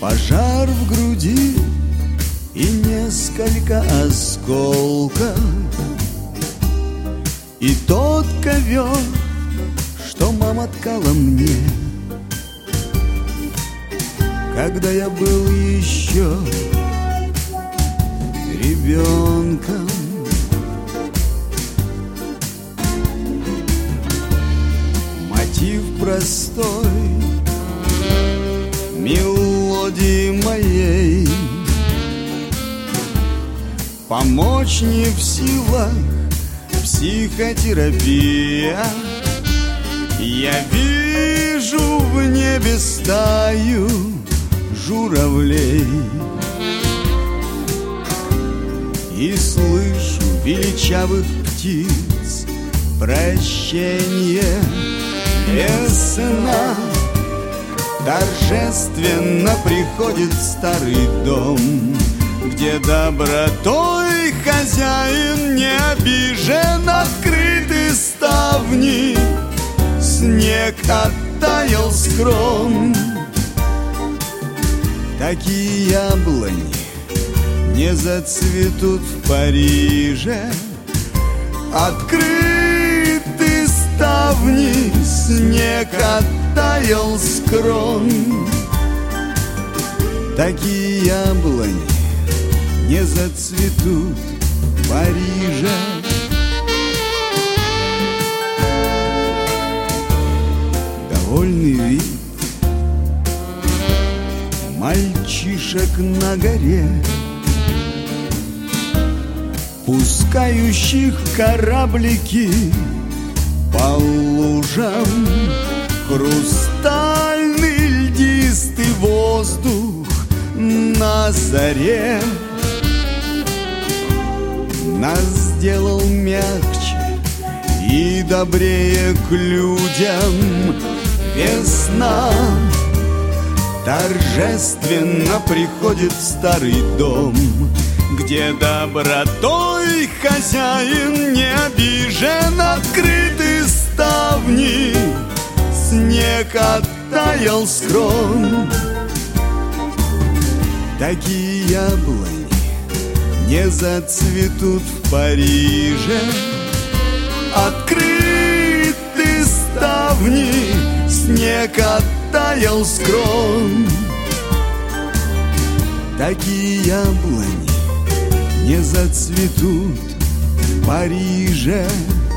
Пожар в груди и несколько осколков, и тот ковер, что мама ткала мне, когда я был еще ребенком. Мотив простой мелодии моей помочь не в силах психотерапия. Я вижу в небе стаю журавлей и слышу величавых птиц прощение. Весна торжественно приходит в старый дом, где добротой хозяин не обижен. Открыты ставни, снег оттаял с крон. Такие яблони не зацветут в Париже. Открыты ставни, снег оттаял с крон. Такие яблони не зацветут в Париже. Довольный вид мальчишек на горе, пускающих кораблики по лужам. Хрустальный льдистый воздух на заре нас сделал мягче и добрее к людям. Весна торжественно приходит в старый дом, где добротой хозяин не обижен. Открыты ставни, снег оттаял с крон. Такие яблони не зацветут в Париже. Открыты ставни, снег оттаял с крон. Такие яблони не зацветут в Париже.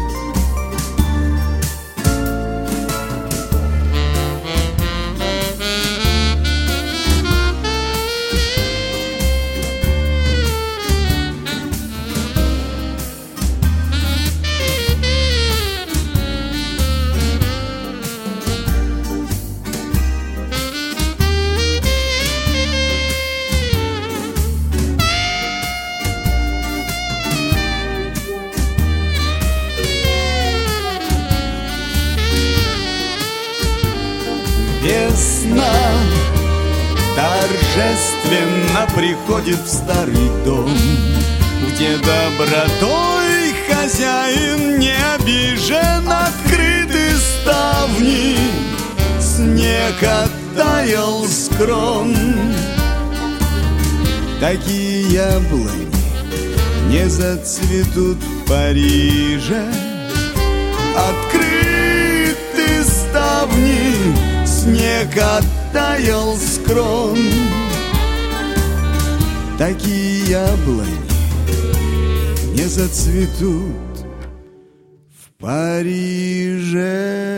Весна торжественно приходит в старый дом, где добротой хозяин не обижен. Открыты ставни, снег оттаял с крон. Такие яблони не зацветут в Париже. Открыты ставни, снег оттаял с крон. Такие яблони не зацветут в Париже.